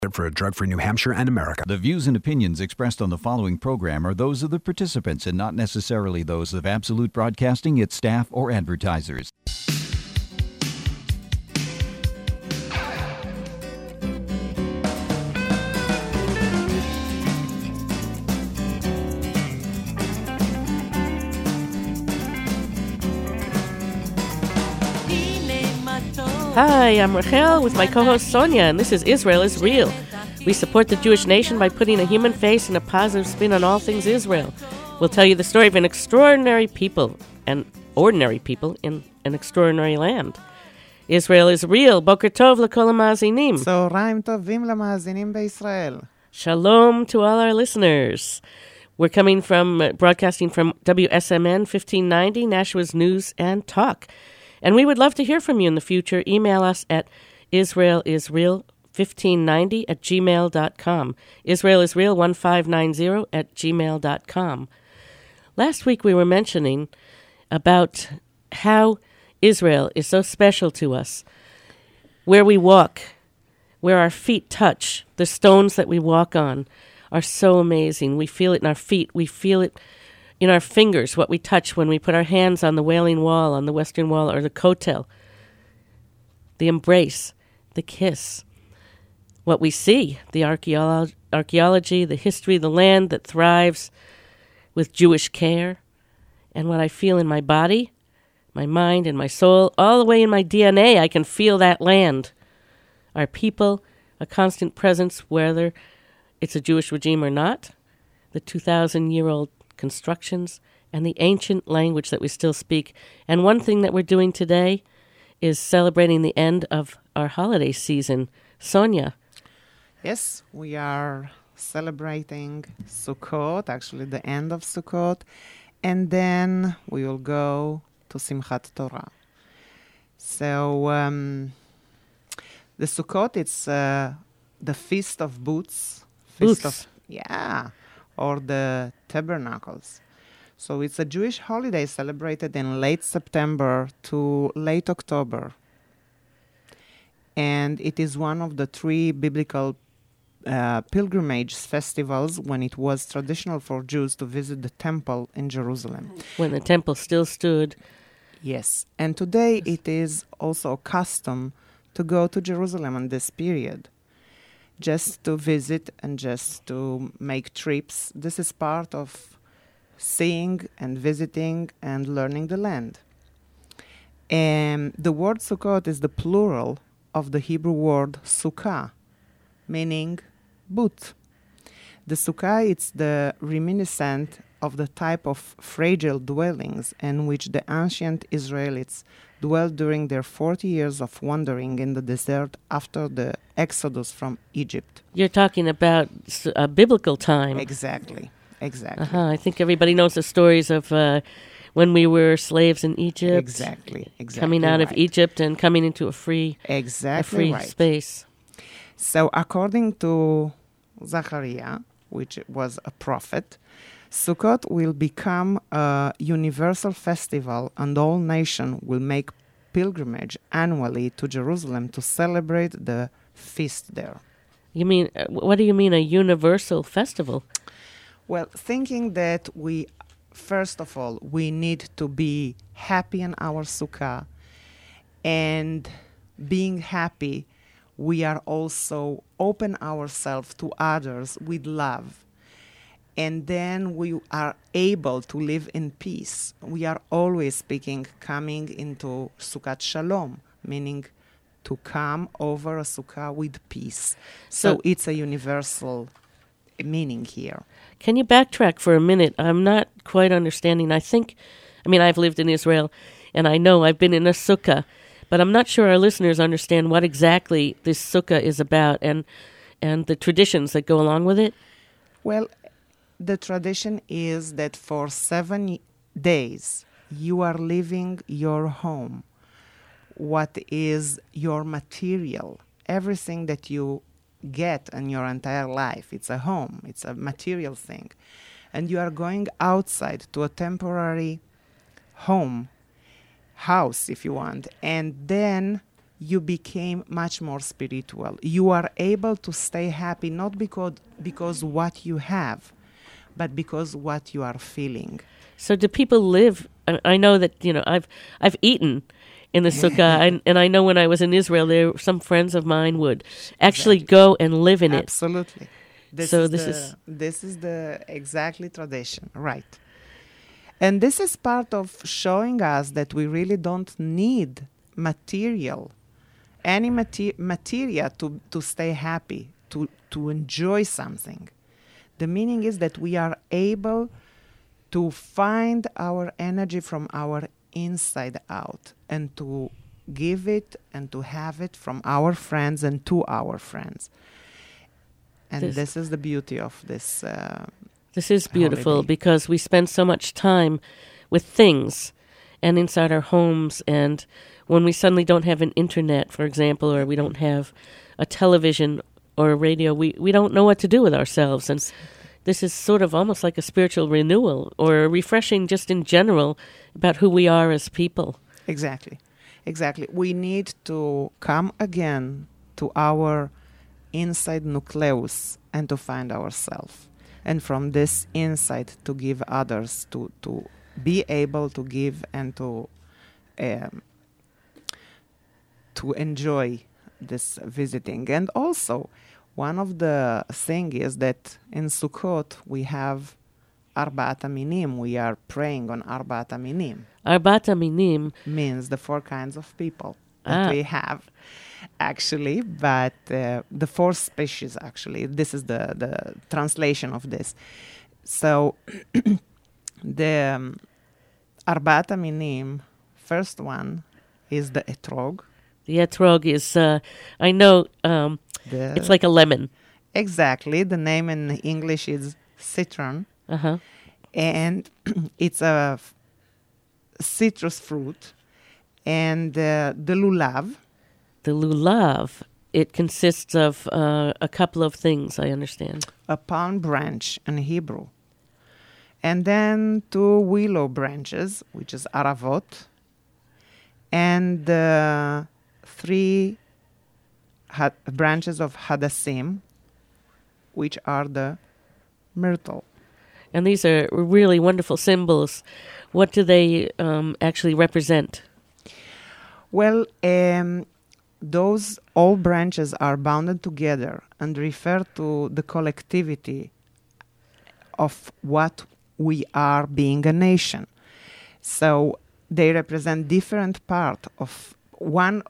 For a drug-free New Hampshire and America. The views and opinions expressed on the following program are those of the participants and not necessarily those of Absolute Broadcasting, its staff, or advertisers. Hi, I'm Rachel with my co-host Sonia, and this is Israel is Real. We support the Jewish nation by putting a human face and a positive spin on all things Israel. We'll tell you the story of an extraordinary people and ordinary people in an extraordinary land. Israel is Real. Boker Tov l'kol ha'maazinim. צהריים טובים למאזינים בישראל. Shalom to all our listeners. We're coming from, broadcasting from WSMN 1590, Nashua's News and Talk. And we would love to hear from you in the future. Email us at israelisreal1590@gmail.com. israelisreal1590@gmail.com. Last week we were mentioning about how Israel is so special to us. Where we walk, where our feet touch, the stones that we walk on are so amazing. We feel it in our feet. We feel it in our fingers, what we touch when we put our hands on the Wailing Wall, on the Western Wall, or the Kotel. The embrace, the kiss. What we see, the archaeology, the history, the land that thrives with Jewish care. And what I feel in my body, my mind, and my soul, all the way in my DNA, I can feel that land. Our people, a constant presence, whether it's a Jewish regime or not. The 2,000-year-old constructions, and the ancient language that we still speak. And one thing that we're doing today is celebrating the end of our holiday season. Sonia. Yes, we are celebrating Sukkot, actually the end of Sukkot, and then we will go to Simchat Torah. So the Sukkot, it's the Feast of Booths. Or the Tabernacles. So it's a Jewish holiday celebrated in late September to late October. And it is one of the 3 biblical pilgrimage festivals when it was traditional for Jews to visit the temple in Jerusalem. When the temple still stood. Yes. And today it is also a custom to go to Jerusalem in this period, just to visit and just to make trips. This is part of seeing and visiting and learning the land. And the word Sukkot is the plural of the Hebrew word sukkah, meaning booth. The sukkah is the reminiscent of the type of fragile dwellings in which the ancient Israelites dwelled during their 40 years of wandering in the desert after the exodus from Egypt. You're talking about a biblical time. Exactly. I think everybody knows the stories of when we were slaves in Egypt. Exactly. Coming out of Egypt and coming into a free right. space. So according to Zechariah, which was a prophet, Sukkot will become a universal festival, and all nations will make pilgrimage annually to Jerusalem to celebrate the feast there. You mean, what do you mean, a universal festival? Well, thinking that first of all, we need to be happy in our sukkah, and being happy, we are also open ourselves to others with love. And then we are able to live in peace. We are always coming into Sukkot Shalom, meaning to come over a sukkah with peace. So it's a universal meaning here. Can you backtrack for a minute? I'm not quite understanding. I've lived in Israel, and I know I've been in a sukkah, but I'm not sure our listeners understand what exactly this sukkah is about and the traditions that go along with it. Well, the tradition is that for 7 days, you are leaving your home. What is your material? Everything that you get in your entire life. It's a home. It's a material thing. And you are going outside to a temporary house, if you want. And then you became much more spiritual. You are able to stay happy not because what you have, but because what you are feeling. So do people live? I know that I've eaten in the sukkah, and I know when I was in Israel, there some friends of mine would actually go and live in it. Absolutely. This is the exactly tradition, right? And this is part of showing us that we really don't need any material to stay happy, to enjoy something. The meaning is that we are able to find our energy from our inside out and to give it and to have it from our friends and to our friends. And this is the beauty of this. This is beautiful holiday. because we spend so much time with things and inside our homes, and when we suddenly don't have an internet, for example, or we don't have a television or a radio, we don't know what to do with ourselves. And this is sort of almost like a spiritual renewal or refreshing just in general about who we are as people. Exactly. We need to come again to our inside nucleus and to find ourselves. And from this insight to give others, to be able to give and to enjoy this visiting. And also, one of the things is that in Sukkot we have Arbaat Minim. We are praying on Arbaat Minim. Arbaat Minim means the 4 kinds of people that we have, actually. But the 4 species, actually. This is the translation of this. So the Arbaat Minim, first one is the etrog. The etrog is, I know, it's like a lemon. Exactly. The name in English is citron. Uh-huh. And it's a citrus fruit. And the lulav. The lulav, it consists of a couple of things, I understand. A palm branch in Hebrew. And then 2 willow branches, which is aravot. And 3 branches of hadassim, which are the myrtle. And these are really wonderful symbols. What do they actually represent? Well, those all branches are bounded together and refer to the collectivity of what we are being a nation. So they represent different part of one.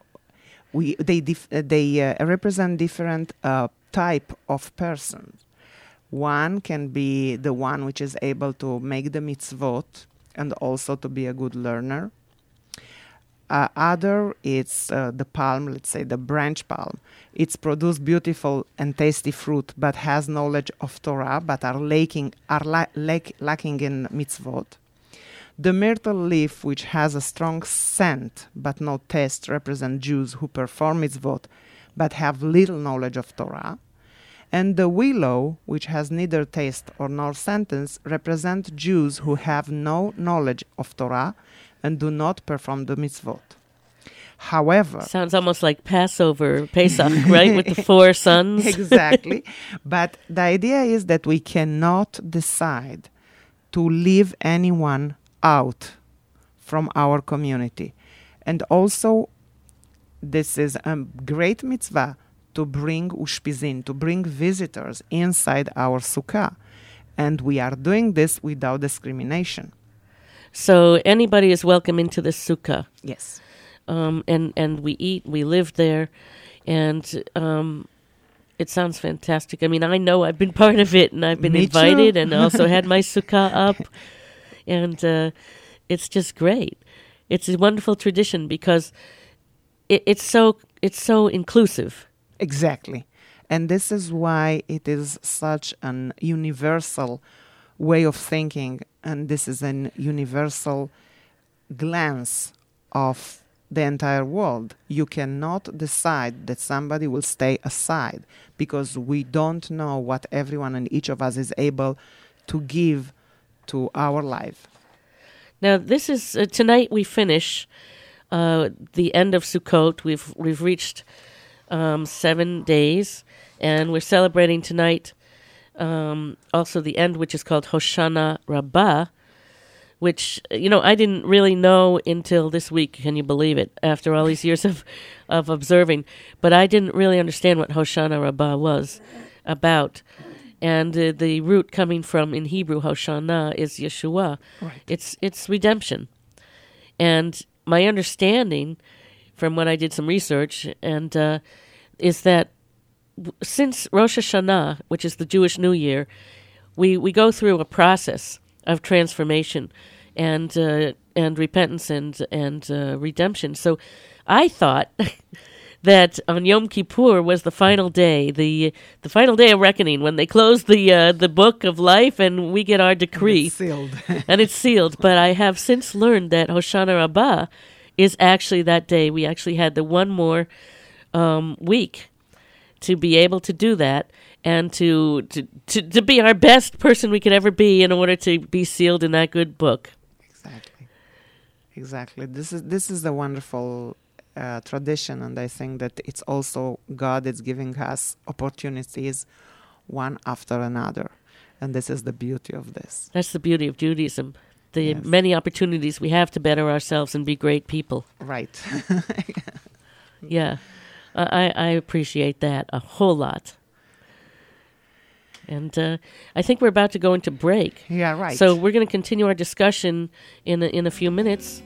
They represent different type of persons. One can be the one which is able to make the mitzvot and also to be a good learner. Other, it's the palm, let's say the branch palm. It's produced beautiful and tasty fruit, but has knowledge of Torah, but are lacking in mitzvot. The myrtle leaf, which has a strong scent but no taste, represent Jews who perform mitzvot, but have little knowledge of Torah. And the willow, which has neither taste nor sentence, represent Jews who have no knowledge of Torah and do not perform the mitzvot. However... Sounds almost like Passover, Pesach, right? With the 4 sons. Exactly. But the idea is that we cannot decide to leave anyone out from our community. And also, this is a great mitzvah to bring ushpizin, to bring visitors inside our sukkah. And we are doing this without discrimination. So anybody is welcome into the sukkah. Yes. And we eat, we live there, and it sounds fantastic. I mean, I know I've been part of it, and I've been invited, and also had my sukkah up, and it's just great. It's a wonderful tradition because it's so inclusive. Exactly. And this is why it is such an universal way of thinking, and this is an universal glance of the entire world. You cannot decide that somebody will stay aside because we don't know what everyone and each of us is able to give to our life. Now, this is tonight we finish the end of Sukkot. We've reached 7 days, and we're celebrating tonight also the end, which is called Hoshana Rabbah, which, I didn't really know until this week, can you believe it, after all these years of observing. But I didn't really understand what Hoshana Rabbah was about. And the root coming from, in Hebrew, Hoshana, is Yeshua. Right. It's redemption. And my understanding, from when I did some research, and is that since Rosh Hashanah, which is the Jewish New Year, we go through a process of transformation and repentance and redemption. So I thought that on Yom Kippur was the final day, the final day of reckoning, when they close the book of life and we get our decree. And it's sealed. And it's sealed. But I have since learned that Hoshana Rabbah is actually that day. We actually had the one more week to be able to do that and to be our best person we could ever be in order to be sealed in that good book. Exactly. This is the wonderful tradition, and I think that it's also God is giving us opportunities one after another, and this is the beauty of this. That's the beauty of Judaism. The Yes. many opportunities we have to better ourselves and be great people. Right. Yeah. I appreciate that a whole lot. And I think we're about to go into break. Yeah, right. So we're going to continue our discussion in a few minutes.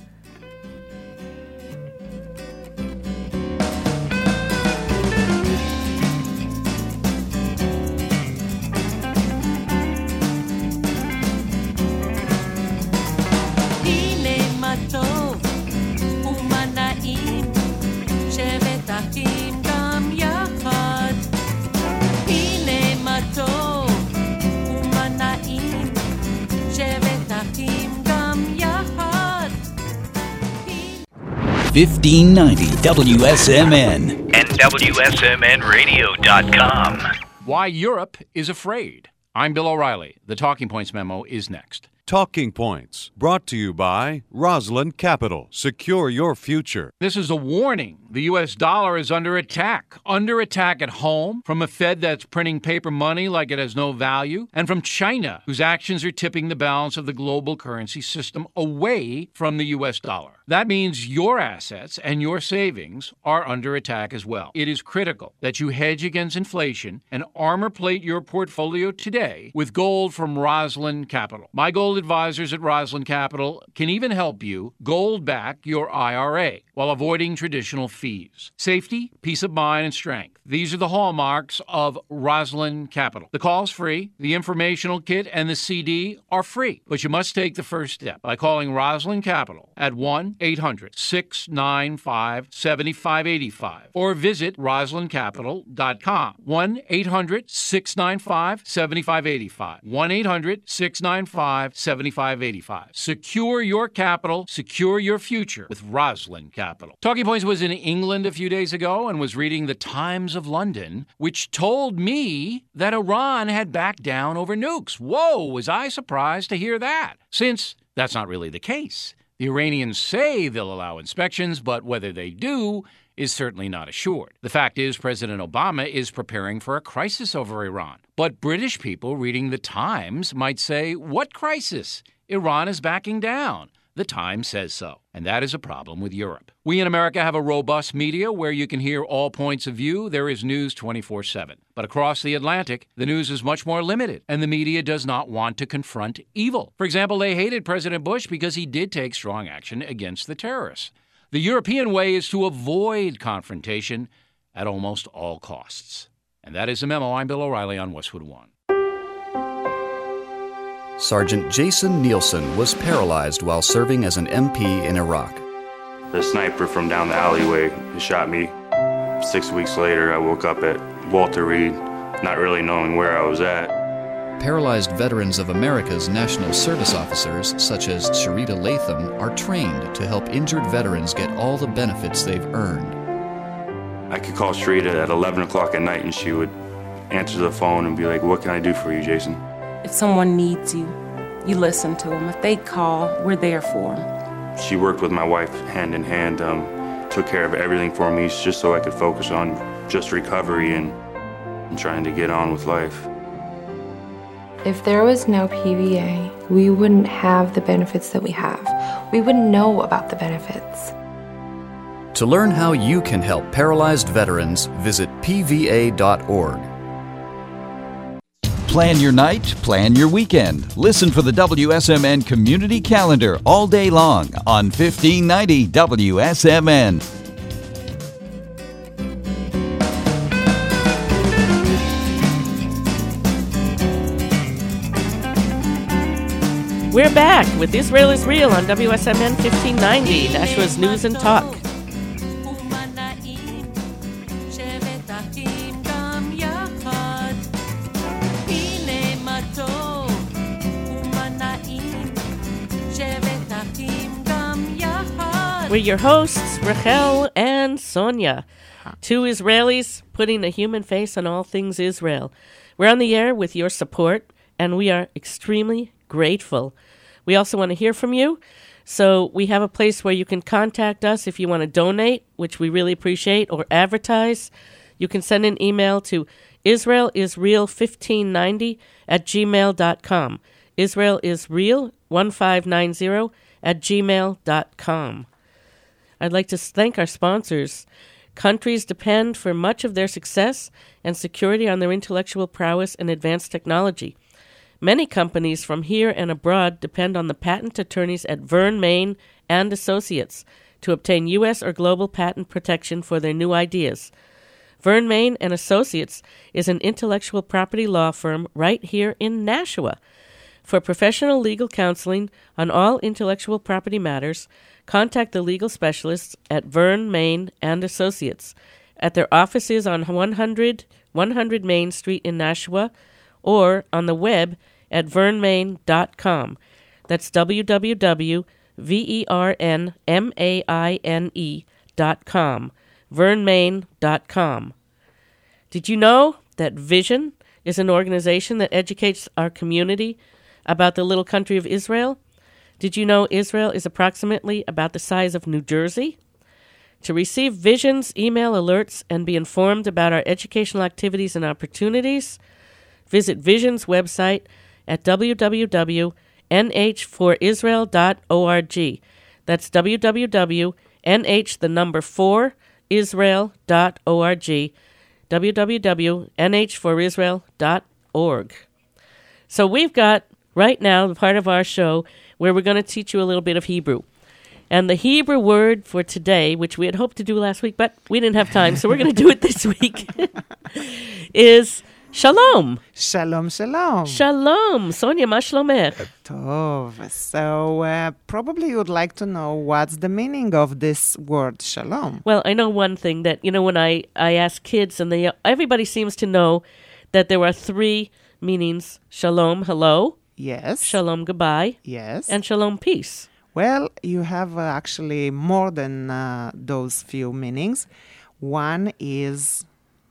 WSMN and WSMNradio.com. Why Europe is Afraid. I'm Bill O'Reilly. The Talking Points memo is next. Talking Points, brought to you by Rosalind Capital. Secure your future. This is a warning. The U.S. dollar is under attack. Under attack at home from a Fed that's printing paper money like it has no value, and from China, whose actions are tipping the balance of the global currency system away from the U.S. dollar. That means your assets and your savings are under attack as well. It is critical that you hedge against inflation and armor plate your portfolio today with gold from Rosalind Capital. My gold advisors at Rosalind Capital can even help you gold back your IRA while avoiding traditional fees. Safety, peace of mind, and strength. These are the hallmarks of Rosalind Capital. The call's free, the informational kit and the CD are free, but you must take the first step by calling Rosalind Capital at 1-800-695-7585 or visit rosalindcapital.com. 1-800-695-7585. 1-800-695-7585. Secure your capital, secure your future with Rosalind Capital. Talking Points was in England a few days ago and was reading the Times of London, which told me that Iran had backed down over nukes. Whoa, was I surprised to hear that, since that's not really the case. The Iranians say they'll allow inspections, but whether they do is certainly not assured. The fact is, President Obama is preparing for a crisis over Iran. But British people reading the Times might say, what crisis? Iran is backing down. The Times says so, and that is a problem with Europe. We in America have a robust media where you can hear all points of view. There is news 24/7. But across the Atlantic, the news is much more limited, and the media does not want to confront evil. For example, they hated President Bush because he did take strong action against the terrorists. The European way is to avoid confrontation at almost all costs. And that is the memo. I'm Bill O'Reilly on Westwood One. Sergeant Jason Nielsen was paralyzed while serving as an MP in Iraq. The sniper from down the alleyway shot me. 6 weeks later, I woke up at Walter Reed, not really knowing where I was at. Paralyzed veterans of America's National Service officers, such as Sharita Latham, are trained to help injured veterans get all the benefits they've earned. I could call Sharita at 11 o'clock at night and she would answer the phone and be like, "What can I do for you, Jason?" If someone needs you, you listen to them. If they call, we're there for them. She worked with my wife hand in hand, took care of everything for me just so I could focus on just recovery and trying to get on with life. If there was no PVA, we wouldn't have the benefits that we have. We wouldn't know about the benefits. To learn how you can help paralyzed veterans, visit pva.org. Plan your night, plan your weekend. Listen for the WSMN Community Calendar all day long on 1590 WSMN. We're back with Israel is Real on WSMN 1590, Nashua's News and Talk. We're your hosts, Rachel and Sonia, two Israelis putting a human face on all things Israel. We're on the air with your support, and we are extremely grateful. We also want to hear from you, so we have a place where you can contact us if you want to donate, which we really appreciate, or advertise. You can send an email to israelisreal1590@gmail.com. israelisreal1590@gmail.com. I'd like to thank our sponsors. Countries depend for much of their success and security on their intellectual prowess and advanced technology. Many companies from here and abroad depend on the patent attorneys at Verne, Maine and Associates to obtain U.S. or global patent protection for their new ideas. Verne, Maine and Associates is an intellectual property law firm right here in Nashua. For professional legal counseling on all intellectual property matters, contact the legal specialists at Verne, Maine and Associates at their offices on 100 Main Street in Nashua or on the web at vernemaine.com. That's www.vernmaine.com. vernemaine.com. Did you know that Vision is an organization that educates our community about the little country of Israel? Did you know Israel is approximately about the size of New Jersey? To receive Vision's email alerts and be informed about our educational activities and opportunities, visit Vision's website at www.nh4israel.org. That's www.nh4israel.org. www.nh4israel.org. So we've got right now the part of our show where we're going to teach you a little bit of Hebrew. And the Hebrew word for today, which we had hoped to do last week, but we didn't have time, so we're going to do it this week, is shalom. Shalom, shalom. Shalom. Sonia, ma shlomech? Tov. So probably you would like to know what's the meaning of this word shalom. Well, I know one thing that, when I ask kids, and everybody seems to know that there are three meanings: shalom, hello. Yes. Shalom, goodbye. Yes. And shalom, peace. Well, you have actually more than those few meanings. One is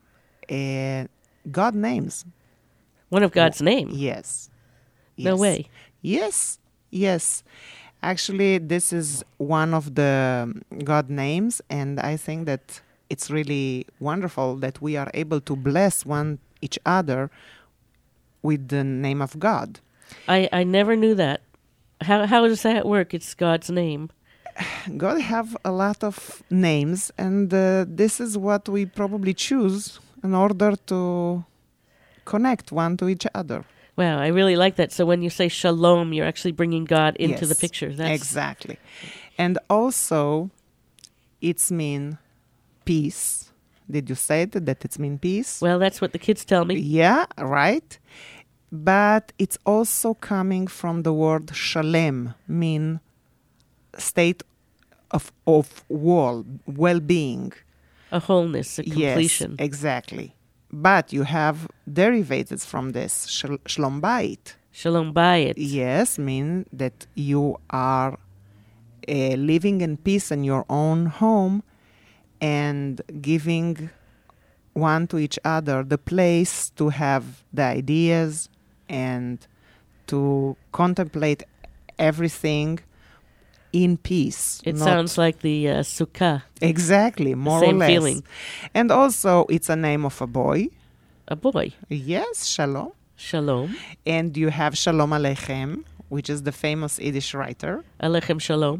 God names. One of God's name? Yes. No way. Yes. Actually, this is one of the God names, and I think that it's really wonderful that we are able to bless each other with the name of God. I never knew that. How does that work? It's God's name. God have a lot of names, and this is what we probably choose in order to connect one to each other. Wow, I really like that. So when you say shalom, you're actually bringing God into the picture. Exactly. And also, it's mean peace. Did you say that it's mean peace? Well, that's what the kids tell me. Yeah, right. But it's also coming from the word shalem, mean state of well-being. A wholeness, a completion. Yes, exactly. But you have derivatives from this. Shalom bayit. Shalom bayit. Yes, mean that you are living in peace in your own home and giving one to each other the place to have the ideas and to contemplate everything in peace. It sounds like the Sukkah. Exactly, more or same less. feeling. And also, it's a name of a boy. A boy. Yes, Shalom. Shalom. And you have Shalom Aleichem, which is the famous Yiddish writer. Alechem Shalom.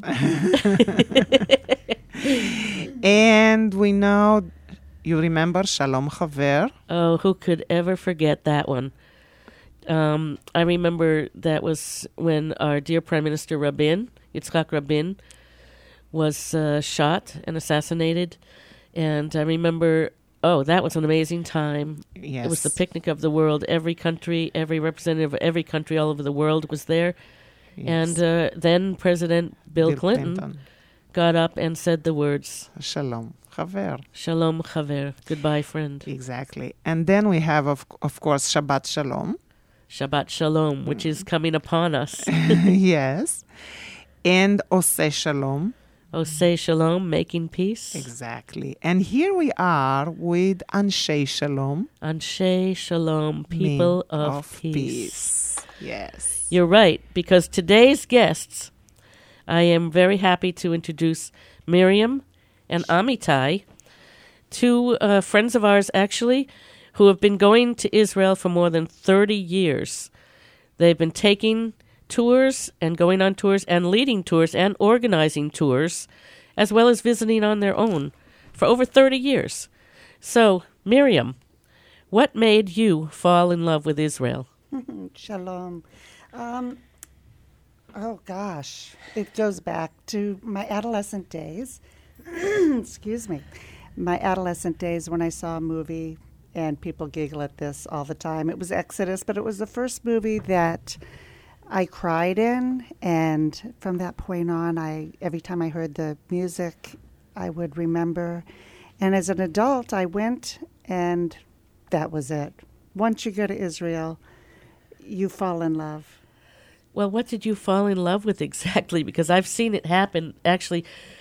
And we know, you remember Shalom Chaver? Oh, who could ever forget that one? I remember that was when our dear Prime Minister Rabin, Yitzhak Rabin, was shot and assassinated. And I remember, that was an amazing time. Yes. It was the picnic of the world. Every country, every representative of every country all over the world was there. Yes. And then President Bill Clinton got up and said the words, Shalom Chaver. Shalom Chaver, goodbye friend. Exactly. And then we have, of course, Shabbat Shalom. Shabbat Shalom, which is coming upon us. Yes. And Oseh Shalom. Oseh Shalom, making peace. Exactly. And here we are with Anshe Shalom. Anshe Shalom, people Men of peace. Yes. You're right, because today's guests, I am very happy to introduce Miriam and Amitai, two friends of ours, actually, who have been going to Israel for more than 30 years. They've been taking tours and going on tours and leading tours and organizing tours, as well as visiting on their own for over 30 years. So, Miriam, what made you fall in love with Israel? Shalom. Oh, gosh. It goes back to my adolescent days. Excuse me. My adolescent days when I saw a movie, and people giggle at this all the time. It was Exodus, but it was the first movie that I cried in, and from that point on, every time I heard the music, I would remember. And as an adult, I went, and that was it. Once you go to Israel, you fall in love. Well, what did you fall in love with exactly? Because I've seen it happen. Actually,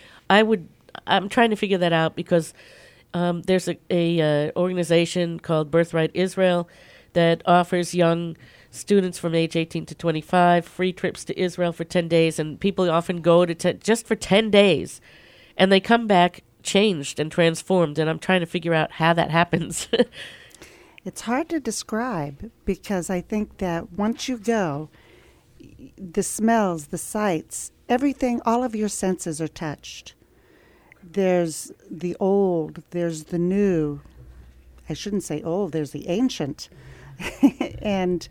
I'm trying to figure that out because there's a organization called Birthright Israel that offers young students from age 18 to 25 free trips to Israel for 10 days, and people often go to just for 10 days, and they come back changed and transformed, and I'm trying to figure out how that happens. It's hard to describe because I think that once you go, the smells, the sights, everything, all of your senses are touched. There's the old, there's the new. I shouldn't say old, there's the ancient. And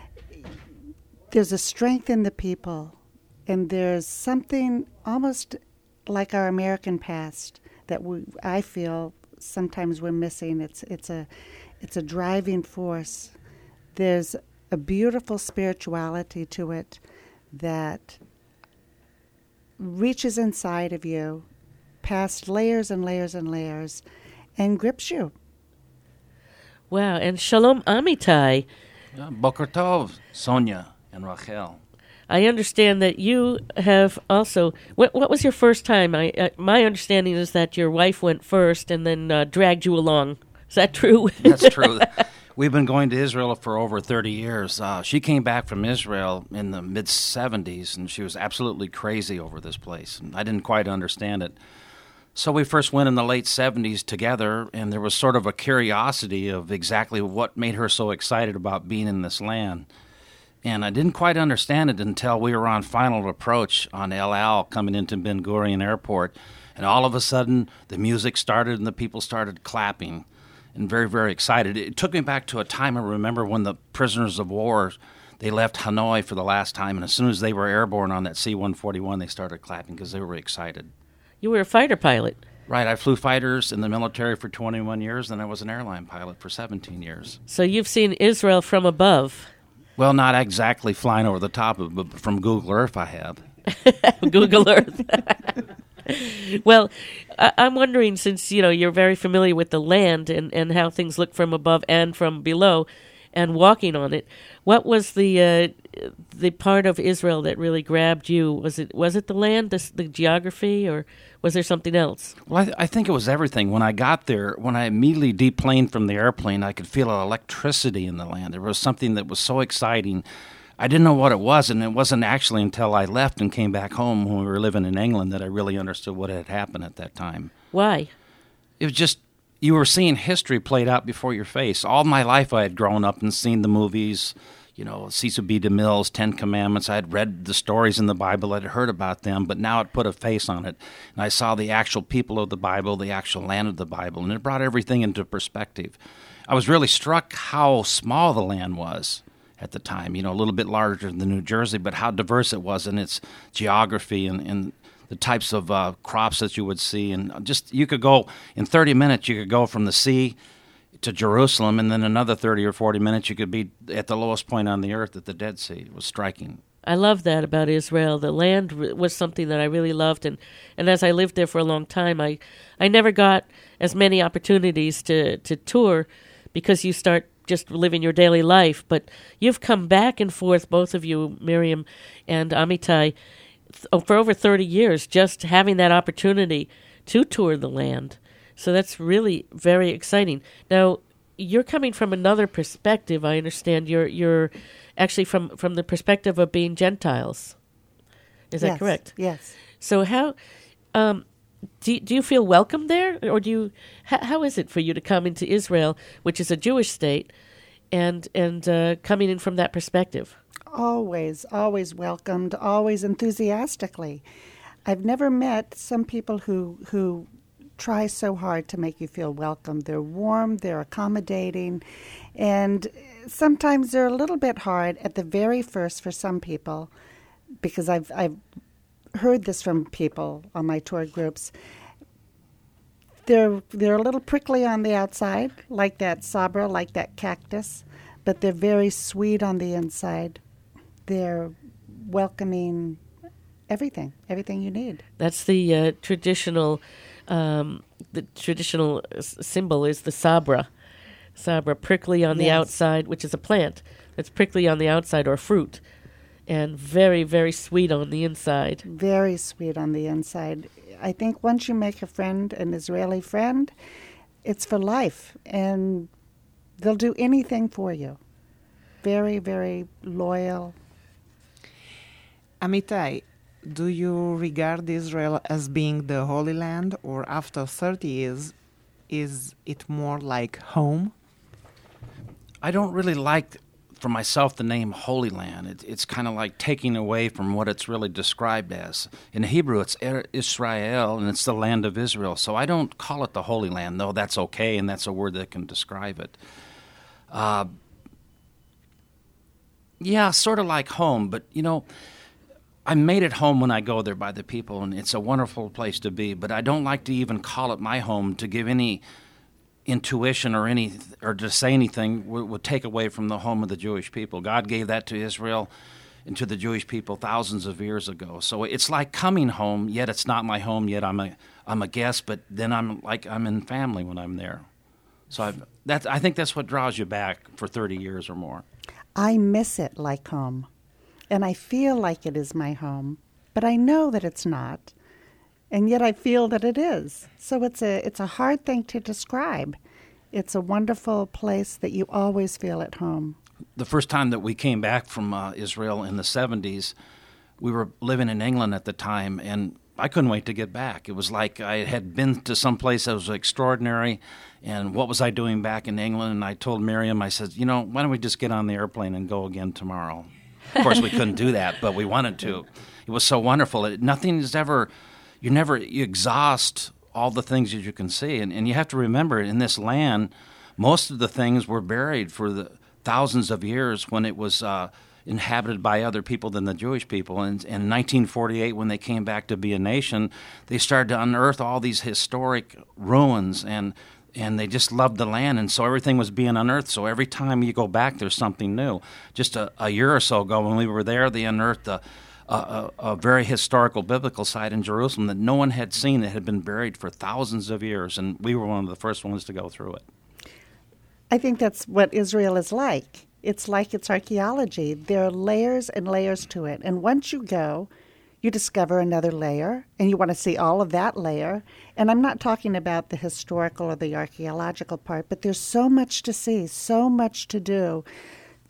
there's a strength in the people. And there's something almost like our American past that I feel sometimes we're missing. It's a driving force. There's a beautiful spirituality to it that reaches inside of you, past layers and layers and layers, and grips you. Wow, and Shalom Amitai. Boker Tov, Sonia and Rachel. I understand that you have also... What was your first time? My understanding is that your wife went first and then dragged you along. Is that true? That's true. We've been going to Israel for over 30 years. She came back from Israel in the mid-'70s, and she was absolutely crazy over this place. And I didn't quite understand it. So we first went in the late 70s together, and there was sort of a curiosity of exactly what made her so excited about being in this land. And I didn't quite understand it until we were on final approach on El Al coming into Ben Gurion Airport. And all of a sudden, the music started and the people started clapping and very, very excited. It took me back to a time I remember when the prisoners of war, they left Hanoi for the last time. And as soon as they were airborne on that C-141, they started clapping because they were excited. You were a fighter pilot. Right. I flew fighters in the military for 21 years, and I was an airline pilot for 17 years. So you've seen Israel from above. Well, not exactly flying over the top of it, but from Google Earth I have. Google Earth. Well, I'm wondering, since you're very familiar with the land and how things look from above and from below and walking on it, what was the part of Israel that really grabbed you? Was it the land, the geography, or was there something else? Well, I think it was everything. When I got there, when I immediately deplaned from the airplane, I could feel an electricity in the land. There was something that was so exciting I didn't know what it was, and it wasn't actually until I left and came back home when we were living in England that I really understood what had happened at that time. Why? It was just, you were seeing history played out before your face. All my life I had grown up and seen the movies, Cecil B. DeMille's Ten Commandments. I had read the stories in the Bible. I'd heard about them, but now it put a face on it. And I saw the actual people of the Bible, the actual land of the Bible, and it brought everything into perspective. I was really struck how small the land was at the time, a little bit larger than New Jersey, but how diverse it was in its geography and the types of crops that you would see. And just, you could go, in 30 minutes, you could go from the sea to Jerusalem, and then another 30 or 40 minutes you could be at the lowest point on the earth at the Dead Sea. It was striking. I love that about Israel. The land was something that I really loved, and as I lived there for a long time, I never got as many opportunities to tour because you start just living your daily life. But you've come back and forth, both of you, Miriam and Amitai, for over 30 years, just having that opportunity to tour the land. So that's really very exciting. Now, you're coming from another perspective. I understand you're actually from the perspective of being Gentiles. Is that correct? Yes. So how do you feel welcome there, or how is it for you to come into Israel, which is a Jewish state, and coming in from that perspective? Always welcomed, always enthusiastically. I've never met some people who try so hard to make you feel welcome. They're warm, they're accommodating, and sometimes they're a little bit hard at the very first for some people, because I've heard this from people on my tour groups. They're a little prickly on the outside, like that sabra, like that cactus, but they're very sweet on the inside. They're welcoming everything you need. That's the traditional symbol is the sabra, prickly on the outside, which is a plant that's prickly on the outside, or fruit, and very, very sweet on the inside. Very sweet on the inside. I think once you make a friend, an Israeli friend, it's for life, and they'll do anything for you. Very, very loyal. Amitai, do you regard Israel as being the Holy Land, or after 30 years, is it more like home? I don't really like, for myself, the name Holy Land. It's kind of like taking away from what it's really described as. In Hebrew, it's Israel, and it's the land of Israel. So I don't call it the Holy Land, though that's okay, and that's a word that can describe it. Yeah, sort of like home, but, I made it home when I go there by the people, and it's a wonderful place to be, but I don't like to even call it my home. To give any intuition or to say anything would take away from the home of the Jewish people. God gave that to Israel and to the Jewish people thousands of years ago. So it's like coming home, yet it's not my home, yet I'm a guest, but then I'm in family when I'm there. So I think that's what draws you back for 30 years or more. I miss it like home. And I feel like it is my home, but I know that it's not, and yet I feel that it is. So it's a hard thing to describe. It's a wonderful place that you always feel at home. The first time that we came back from Israel in the 70s, we were living in England at the time, and I couldn't wait to get back. It was like I had been to some place that was extraordinary, and what was I doing back in England? And I told Miriam, I said, why don't we just get on the airplane and go again tomorrow? Of course, we couldn't do that, but we wanted to. It was so wonderful. You exhaust all the things that you can see. And you have to remember, in this land, most of the things were buried for the thousands of years when it was inhabited by other people than the Jewish people. And in 1948, when they came back to be a nation, they started to unearth all these historic ruins, and they just loved the land, and so everything was being unearthed. So every time you go back, there's something new. Just a year or so ago, when we were there, they unearthed a very historical biblical site in Jerusalem that no one had seen, that had been buried for thousands of years, and we were one of the first ones to go through it. I think that's what Israel is like. It's like its archaeology. There are layers and layers to it, and once you go, you discover another layer, and you want to see all of that layer. And I'm not talking about the historical or the archaeological part, but there's so much to see, so much to do,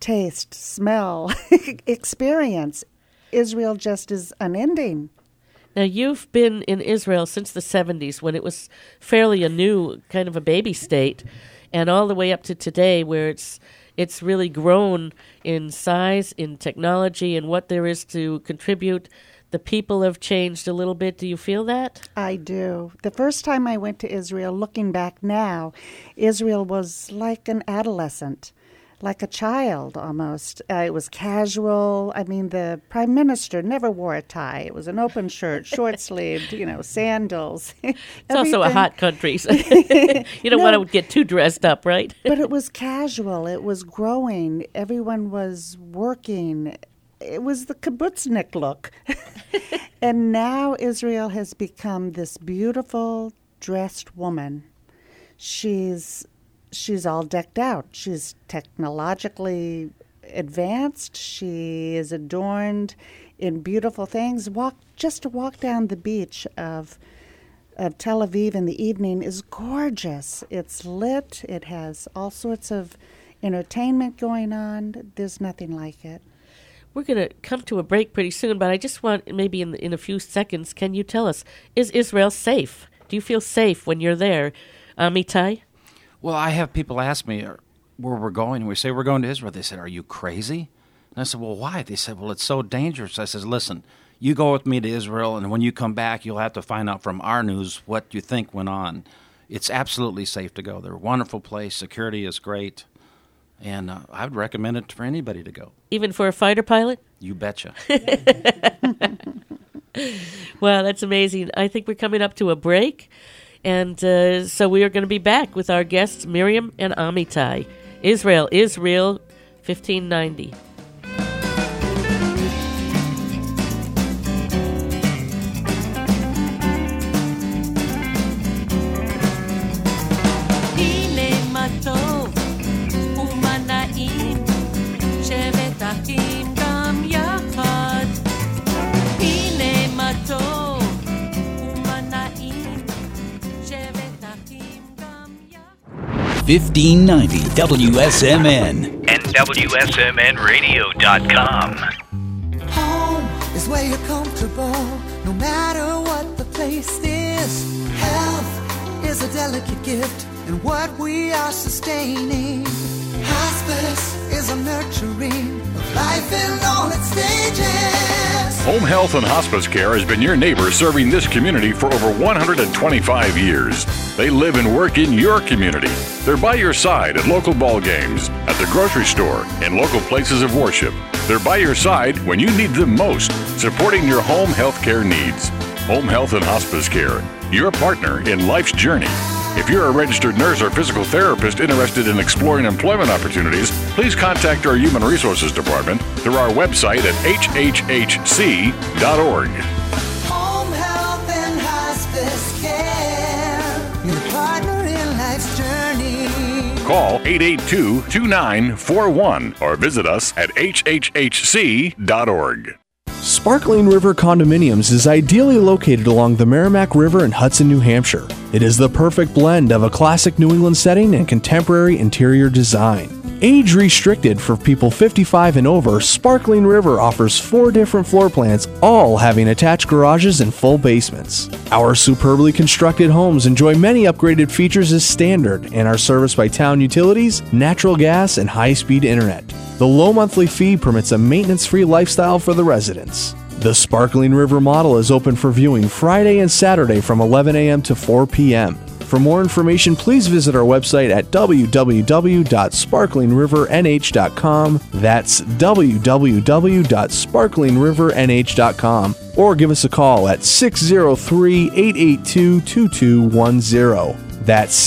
taste, smell, experience. Israel just is unending. Now, you've been in Israel since the 70s, when it was fairly a new, kind of a baby state, and all the way up to today, where it's really grown in size, in technology, and what there is to contribute. The people have changed a little bit. Do you feel that? I do. The first time I went to Israel, looking back now, Israel was like an adolescent, like a child almost. It was casual. I mean, the prime minister never wore a tie. It was an open shirt, short-sleeved, sandals. It's also a hot country. So you don't want to get too dressed up, right? But it was casual. It was growing. Everyone was working. It was the kibbutznik look. And now Israel has become this beautiful, dressed woman. She's all decked out. She's technologically advanced. She is adorned in beautiful things. Just to walk down the beach of Tel Aviv in the evening is gorgeous. It's lit. It has all sorts of entertainment going on. There's nothing like it. We're going to come to a break pretty soon, but I just want, maybe in a few seconds, can you tell us, is Israel safe? Do you feel safe when you're there? Amitai? Well, I have people ask me where we're going. We say we're going to Israel. They said, "Are you crazy?" And I said, "Well, why?" They said, "Well, it's so dangerous." I said, "Listen, you go with me to Israel, and when you come back, you'll have to find out from our news what you think went on. It's absolutely safe to go. They're a wonderful place. Security is great. And I would recommend it for anybody to go. Even for a fighter pilot? You betcha." Wow, that's amazing. I think we're coming up to a break. And so we are going to be back with our guests, Miriam and Amitai. Israel is Real, 1590. אחים גם יחד, הנה מה טוב ומה נעים, שבת אחים גם יחד. 1590 WSMN and WSMNradio.com. Home is where you're comfortable, no matter what the place is. Health is a delicate gift, and what we are sustaining. Hospice is a nurturing of life in all its stages. Home Health and Hospice Care has been your neighbor serving this community for over 125 years. They live and work in your community. They're by your side at local ball games, at the grocery store, and local places of worship. They're by your side when you need them most, supporting your home health care needs. Home Health and Hospice Care, your partner in life's journey. If you're a registered nurse or physical therapist interested in exploring employment opportunities, please contact our Human Resources Department through our website at hhhc.org. Home Health and Hospice Care, your partner in life's journey. Call 882-2941 or visit us at hhhc.org. Sparkling River Condominiums is ideally located along the Merrimack River in Hudson, New Hampshire. It is the perfect blend of a classic New England setting and contemporary interior design. Age restricted for people 55 and over, Sparkling River offers 4 different floor plans, all having attached garages and full basements. Our superbly constructed homes enjoy many upgraded features as standard and are serviced by town utilities, natural gas, and high-speed internet. The low monthly fee permits a maintenance-free lifestyle for the residents. The Sparkling River model is open for viewing Friday and Saturday from 11 a.m. to 4 p.m. For more information, please visit our website at www.sparklingrivernh.com. That's www.sparklingrivernh.com. Or give us a call at 603-882-2210. That's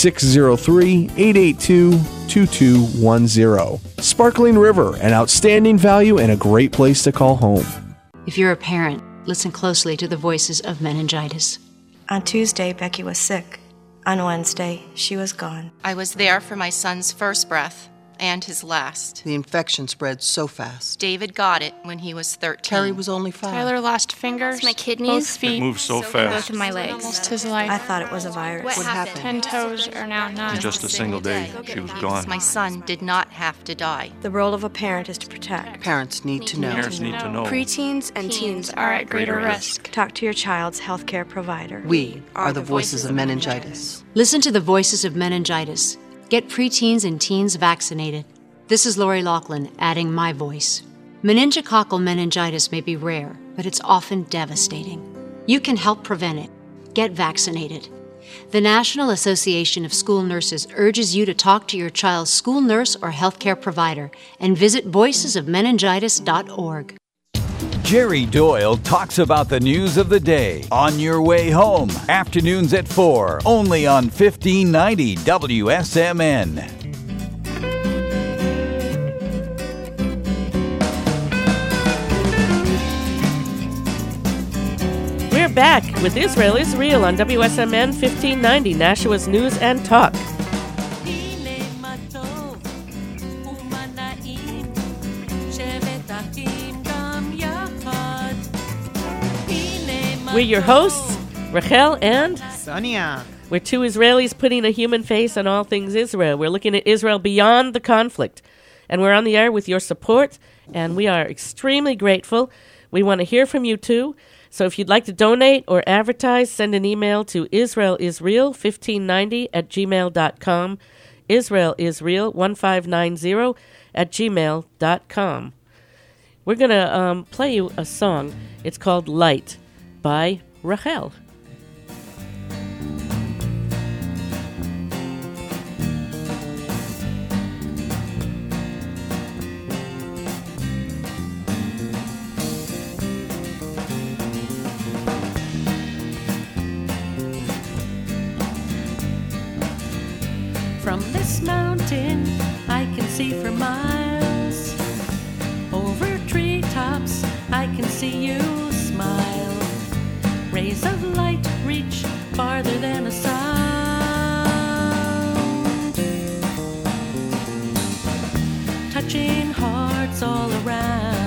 603-882-2210. Sparkling River, an outstanding value and a great place to call home. If you're a parent, listen closely to the voices of meningitis. On Tuesday, Becky was sick. On Wednesday, she was gone. I was there for my son's first breath. and his last. The infection spread so fast. David got it when he was 13. Terry was only 5. Tyler lost fingers, my kidneys, both feet, It moves so fast. both of my legs. almost his life. I thought it was a virus. What happened? 10 toes are now none. In just a single day, she was gone. My son did not have to die. The role of a parent is to protect. Parents need to know. Parents need to know. Preteens and teens are at greater risk. Talk to your child's healthcare provider. We are the voices of meningitis. Listen to the voices of meningitis. Get preteens and teens vaccinated. This is Lori Loughlin, adding my voice. Meningococcal meningitis may be rare, but it's often devastating. You can help prevent it. Get vaccinated. The National Association of School Nurses urges you to talk to your child's school nurse or healthcare provider and visit voicesofmeningitis.org. Jerry Doyle talks about the news of the day on your way home. Afternoons at 4, only on 1590 WSMN. We're back with Israel is Real on WSMN 1590, Nashua's News and Talk. We're your hosts, Rachel and Sonia. We're two Israelis putting a human face on all things Israel. We're looking at Israel beyond the conflict. And we're on the air with your support, and we are extremely grateful. We want to hear from you too. So if you'd like to donate or advertise, send an email to israelisreal1590@gmail.com, israelisreal1590@gmail.com. We're going to play you a song. It's called Light by Rachel. From this mountain, I can see for miles. Over treetops, I can see you smile. Rays of light reach farther than a sound, touching hearts all around.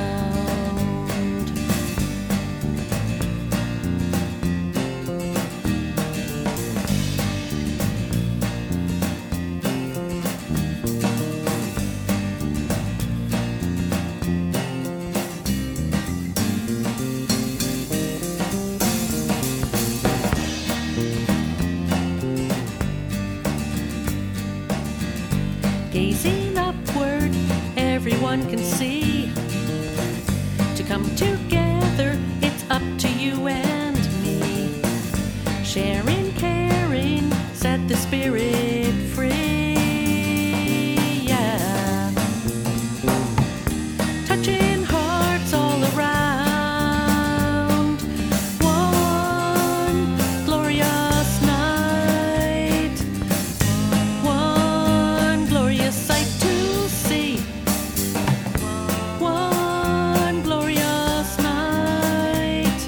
Gazing upward, everyone can see. To come together, it's up to you and me. Sharing, caring, set the spirit free. Yeah. Touching hearts all around. One glorious night. One glorious sight to see. One glorious night.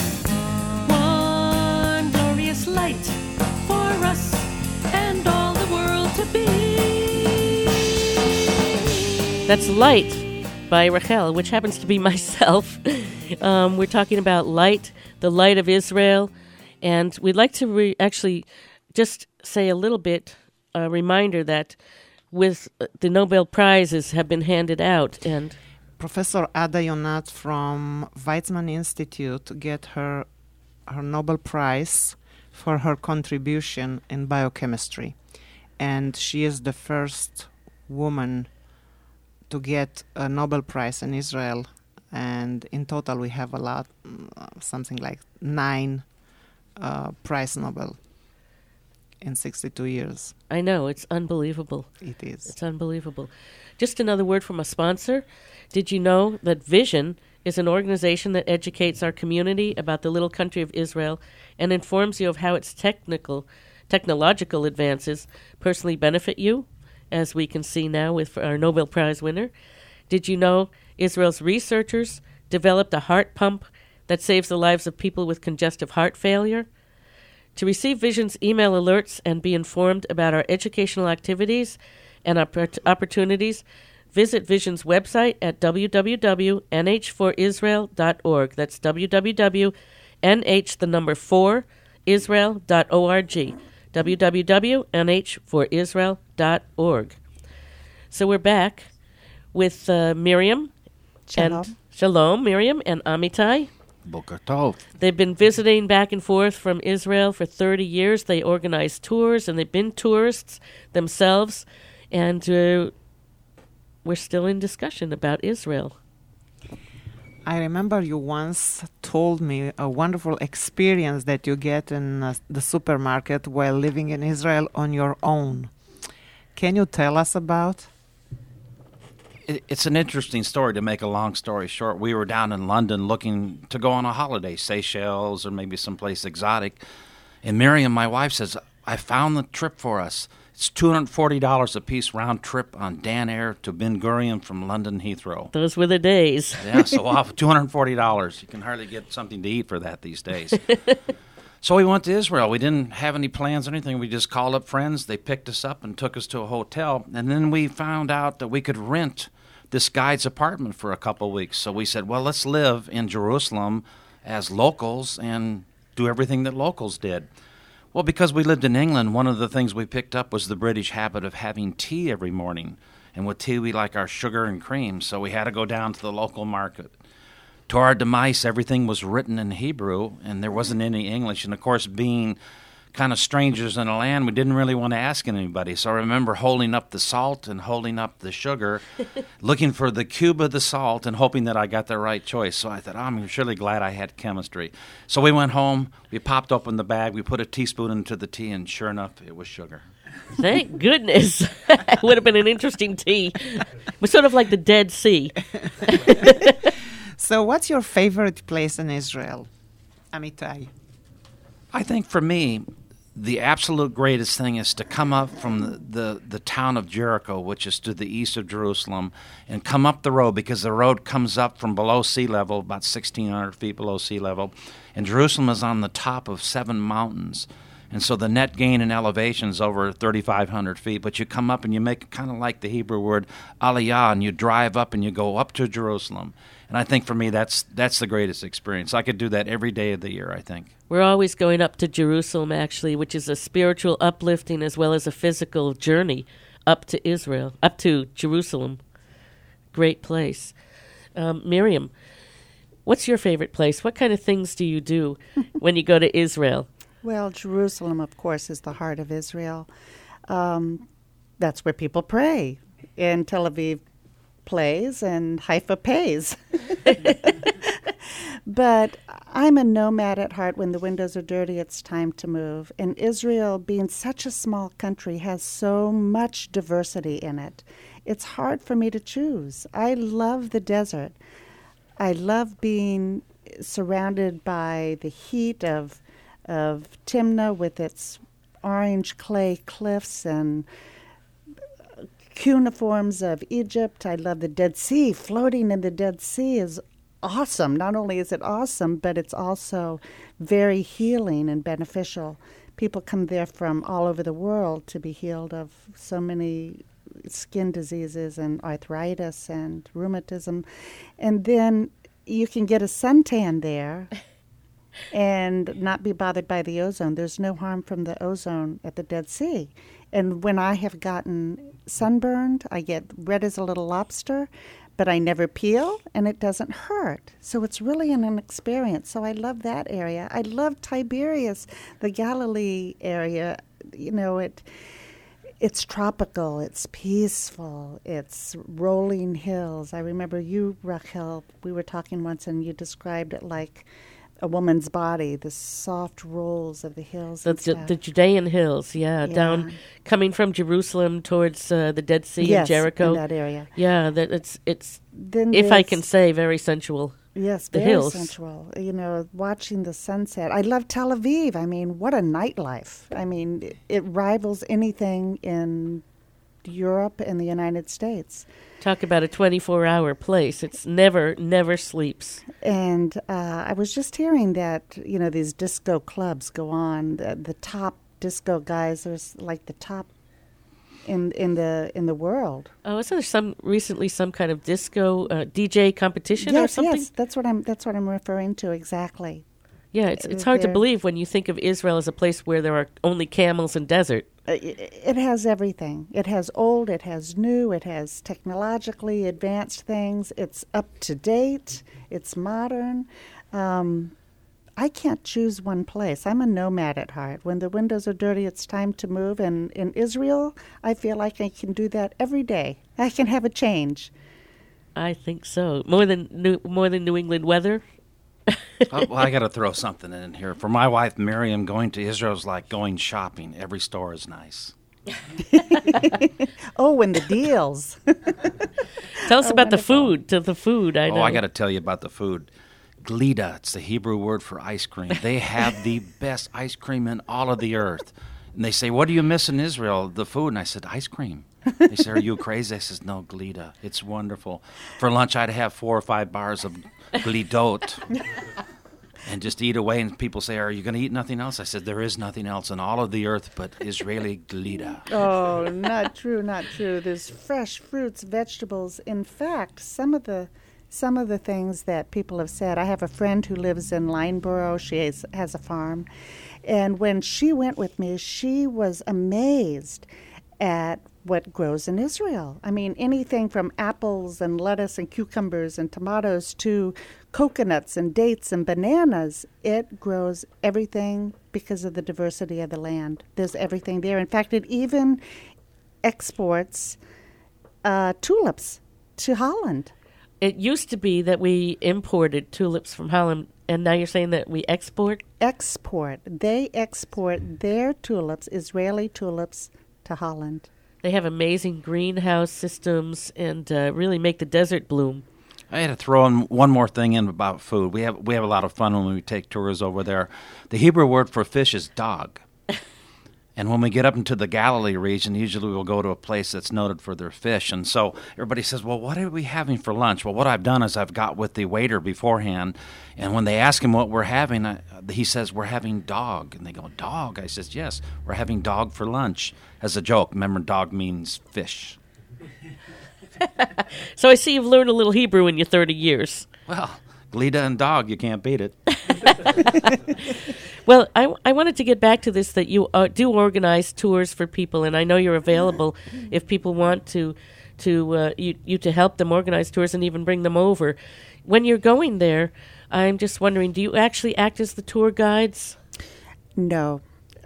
One glorious light for us and all the world to be. That's Light by Rachel, which happens to be myself. We're talking about light, the light of Israel. And we'd like to actually just say a little bit, a reminder that with the Nobel Prizes have been handed out. And Professor Ada Yonat from Weizmann Institute get her Nobel Prize for her contribution in biochemistry. And she is the first woman to get a Nobel Prize in Israel. And in total, we have a lot, something like 9 Prize Nobel in 62 years. I know, it's unbelievable. It is. It's unbelievable. Just another word from a sponsor. Did you know that Vision is an organization that educates our community about the little country of Israel and informs you of how its technological advances personally benefit you, as we can see now with our Nobel Prize winner? Did you know Israel's researchers developed a heart pump that saves the lives of people with congestive heart failure? To receive Vision's email alerts and be informed about our educational activities, and opportunities, visit Vision's website at www.nh4israel.org. That's www.nh4israel.org. www.nh4israel.org. So we're back with Miriam. Shalom, Miriam and Amitai. Boker Tov. They've been visiting back and forth from Israel for 30 years. They organize tours, and they've been tourists themselves. And we're still in discussion about Israel. I remember you once told me a wonderful experience that you get in the supermarket while living in Israel on your own. Can you tell us about? It's an interesting story. To make a long story short, we were down in London looking to go on a holiday, Seychelles or maybe someplace exotic. And Miriam, my wife, says, I found the trip for us. It's $240 a piece round trip on Dan Air to Ben Gurion from London Heathrow. Those were the days. Yeah, so off $240. You can hardly get something to eat for that these days. So we went to Israel. We didn't have any plans or anything. We just called up friends. They picked us up and took us to a hotel. And then we found out that we could rent this guide's apartment for a couple of weeks. So we said, well, let's live in Jerusalem as locals and do everything that locals did. Well, because we lived in England, one of the things we picked up was the British habit of having tea every morning. And with tea, we like our sugar and cream. So we had to go down to the local market. To our demise, everything was written in Hebrew, and there wasn't any English. And, of course, being kind of strangers in the land, we didn't really want to ask anybody. So I remember holding up the salt and holding up the sugar, looking for the cube of the salt and hoping that I got the right choice. So I thought, I'm surely glad I had chemistry. So we went home, we popped open the bag, we put a teaspoon into the tea, and sure enough, it was sugar. Thank goodness. It would have been an interesting tea. It was sort of like the Dead Sea. So what's your favorite place in Israel, Amitai? I think for me, the absolute greatest thing is to come up from the town of Jericho, which is to the east of Jerusalem, and come up the road, because the road comes up from below sea level, about 1,600 feet below sea level, and Jerusalem is on the top of 7 mountains. And so the net gain in elevation is over 3,500 feet. But you come up and you make it kind of like the Hebrew word aliyah, and you drive up and you go up to Jerusalem. And I think for me, that's the greatest experience. I could do that every day of the year, I think. We're always going up to Jerusalem, actually, which is a spiritual uplifting as well as a physical journey up to Israel, up to Jerusalem. Great place. Miriam, what's your favorite place? What kind of things do you do when you go to Israel? Well, Jerusalem, of course, is the heart of Israel. That's where people pray. And Tel Aviv plays and Haifa pays. But I'm a nomad at heart. When the windows are dirty, it's time to move. And Israel, being such a small country, has so much diversity in it. It's hard for me to choose. I love the desert. I love being surrounded by the heat of Timnah with its orange clay cliffs and cuneiforms of Egypt. I love the Dead Sea. Floating in the Dead Sea is awesome. Not only is it awesome, but it's also very healing and beneficial. People come there from all over the world to be healed of so many skin diseases and arthritis and rheumatism. And then you can get a suntan there and not be bothered by the ozone. There's no harm from the ozone at the Dead Sea. And when I have gotten sunburned, I get red as a little lobster, but I never peel, and it doesn't hurt. So it's really an experience. So I love that area. I love Tiberias, the Galilee area. You know, it's tropical, it's peaceful, it's rolling hills. I remember you, Rachel, we were talking once, and you described it like a woman's body, the soft rolls of the hills. The Judean hills, down coming from Jerusalem towards the Dead Sea and Jericho. In that area. Yeah, it's if I can say, very sensual. Yes, the very hills. sensual. You know, watching the sunset. I love Tel Aviv. I mean, what a nightlife. I mean, it rivals anything in Europe and the United States. Talk about a 24-hour place. It's never sleeps. And I was just hearing that, you know, these disco clubs go on. The top disco guys, there's like the top in the world. Oh, isn't there some kind of disco DJ competition or something? Yes, that's what I'm referring to exactly. Yeah, it's hard to believe when you think of Israel as a place where there are only camels and desert. It has everything. It has old, it has new, it has technologically advanced things. It's up to date, it's modern. I can't choose one place. I'm a nomad at heart. When the windows are dirty, it's time to move. And in Israel, I feel like I can do that every day. I can have a change. I think so. More than New England weather. Well, I got to throw something in here. For my wife, Miriam, going to Israel is like going shopping. Every store is nice. Oh, and the deals. Tell us about the food. I know. Oh, I got to tell you about the food. Glida, it's the Hebrew word for ice cream. They have the best ice cream in all of the earth. And they say, what do you miss in Israel? The food. And I said, ice cream. They say, are you crazy? I says, no, Glida. It's wonderful. For lunch, I'd have 4 or 5 bars of Glidot and just eat away. And people say, are you going to eat nothing else? I said, there is nothing else in all of the earth but Israeli Glida. Oh, not true, not true. There's fresh fruits, vegetables. In fact, some of the things that people have said. I have a friend who lives in Lineborough. She has a farm. And when she went with me, she was amazed at what grows in Israel. I mean, anything from apples and lettuce and cucumbers and tomatoes to coconuts and dates and bananas. It grows everything because of the diversity of the land. There's everything there. In fact, it even exports tulips to Holland. It used to be that we imported tulips from Holland, and now you're saying that we export? Export. They export their tulips, Israeli tulips, to Holland. They have amazing greenhouse systems and really make the desert bloom. I had to throw in one more thing in about food. We have a lot of fun when we take tours over there. The Hebrew word for fish is dog. And when we get up into the Galilee region, usually we'll go to a place that's noted for their fish. And so everybody says, well, what are we having for lunch? Well, what I've done is I've got with the waiter beforehand, and when they ask him what we're having, he says, we're having dog. And they go, dog? I says, yes, we're having dog for lunch. As a joke, remember, dog means fish. So I see you've learned a little Hebrew in your 30 years. Well, Glida and dog, you can't beat it. Well, I wanted to get back to this, that you do organize tours for people, and I know you're available if people want you to help them organize tours and even bring them over. When you're going there, I'm just wondering, do you actually act as the tour guides? No.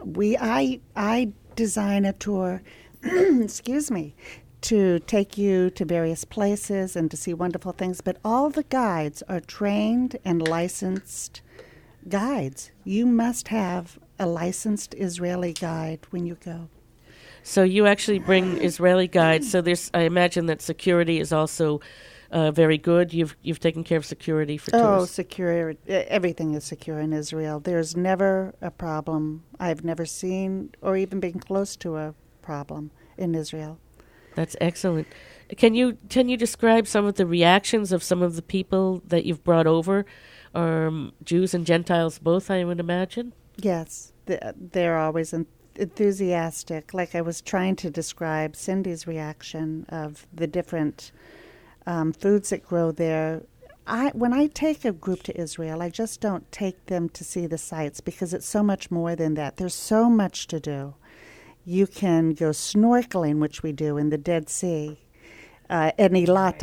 I design a tour, excuse me, to take you to various places and to see wonderful things, but all the guides are trained and licensed guides. You must have a licensed Israeli guide when you go. So you actually bring Israeli guides. So I imagine that security is also very good. You've taken care of security for tours. Oh, security! Everything is secure in Israel. There's never a problem. I've never seen or even been close to a problem in Israel. That's excellent. Can you describe some of the reactions of some of the people that you've brought over? Jews and Gentiles both, I would imagine? Yes, they're always enthusiastic. Like I was trying to describe Cindy's reaction of the different foods that grow there. When I take a group to Israel, I just don't take them to see the sights because it's so much more than that. There's so much to do. You can go snorkeling, which we do in the Dead Sea, in Eilat,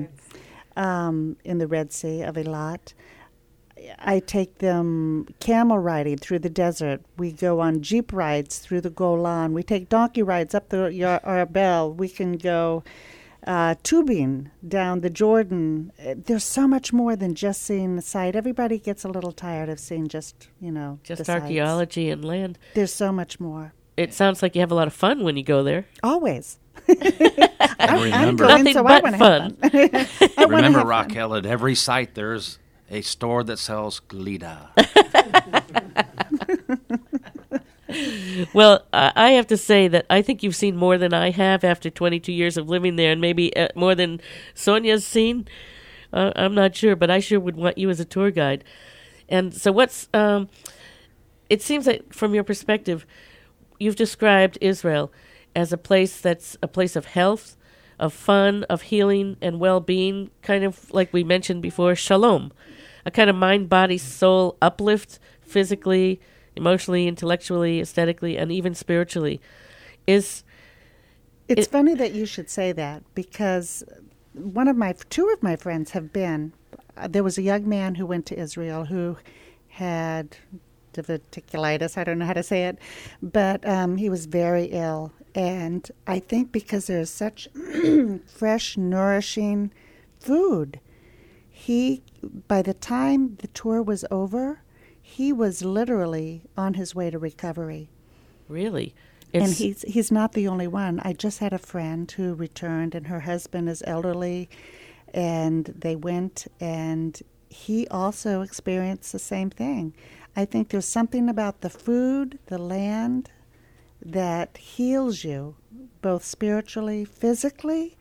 in the Red Sea of Eilat. I take them camel riding through the desert. We go on jeep rides through the Golan. We take donkey rides up the Arbel. We can go tubing down the Jordan. There's so much more than just seeing the site. Everybody gets a little tired of seeing just the archaeology and land. There's so much more. It sounds like you have a lot of fun when you go there. Always. Remember, nothing but fun. Remember, Raquel, at every site there's a store that sells Glida. Well, I have to say that I think you've seen more than I have after 22 years of living there, and maybe more than Sonia's seen. I'm not sure, but I sure would want you as a tour guide. And so it seems like from your perspective, you've described Israel as a place that's a place of health, of fun, of healing and well-being, kind of like we mentioned before, shalom, a kind of mind, body, soul uplift, physically, emotionally, intellectually, aesthetically, and even spiritually. It's funny that you should say that, because two of my friends have been. There was a young man who went to Israel who had diverticulitis. I don't know how to say it, but he was very ill. And I think because there's such fresh, nourishing food, by the time the tour was over, he was literally on his way to recovery. Really? And he's not the only one. I just had a friend who returned, and her husband is elderly, and they went, and he also experienced the same thing. I think there's something about the food, the land, that heals you, both spiritually, physically.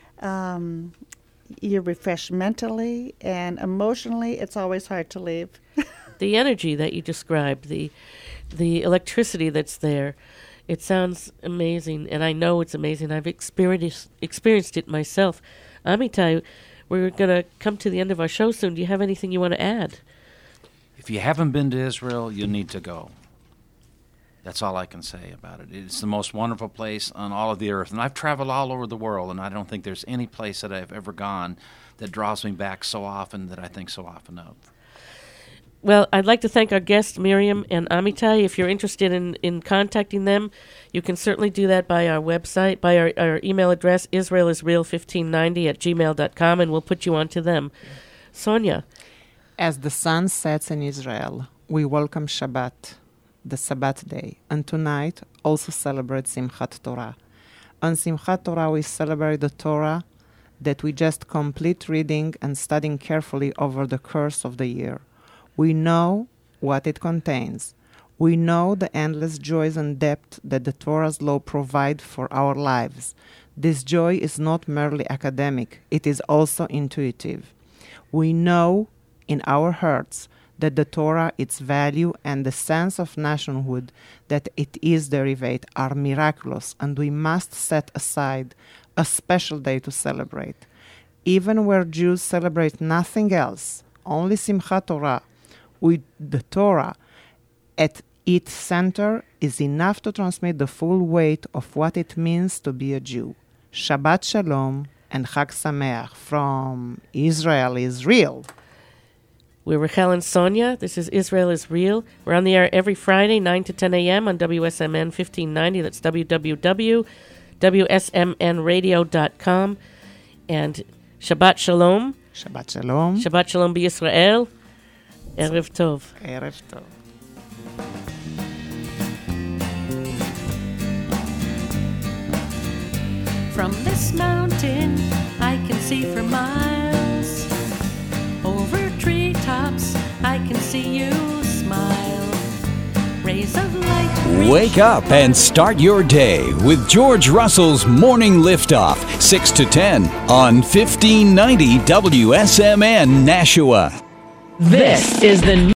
You're refreshed mentally, and emotionally. It's always hard to leave. The energy that you described, the electricity that's there, it sounds amazing, and I know it's amazing. I've experienced it myself. Amitai, we're going to come to the end of our show soon. Do you have anything you want to add? If you haven't been to Israel, you need to go. That's all I can say about it. It's the most wonderful place on all of the earth. And I've traveled all over the world, and I don't think there's any place that I've ever gone that draws me back so often that I think so often of. Well, I'd like to thank our guests, Miriam and Amitai. If you're interested in contacting them, you can certainly do that by our website, by our email address, israelisreal1590@gmail.com, and we'll put you on to them. Sonia. As the sun sets in Israel, we welcome Shabbat, the Sabbath day, and tonight also celebrate Simchat Torah. On Simchat Torah, we celebrate the Torah that we just complete reading and studying carefully over the course of the year. We know what it contains. We know the endless joys and depth that the Torah's law provide for our lives. This joy is not merely academic, it is also intuitive. We know in our hearts that the Torah, its value, and the sense of nationhood that it is derived are miraculous, and we must set aside a special day to celebrate. Even where Jews celebrate nothing else, only Simchat Torah, with the Torah at its center, is enough to transmit the full weight of what it means to be a Jew. Shabbat Shalom and Chag Sameach from Israel is Real. We're Rachel and Sonia. This is Israel is Real. We're on the air every Friday, 9 to 10 a.m. on WSMN 1590. That's www.WSMNradio.com. And Shabbat Shalom. Shabbat Shalom. Shabbat Shalom b'Yisrael. Erev Tov. Erev Tov. From this mountain, I can see for miles. Over treetops, I can see you smile. Rays of light. Wake up and start your day with George Russell's Morning Liftoff, 6 to 10 on 1590 WSMN Nashua. This is the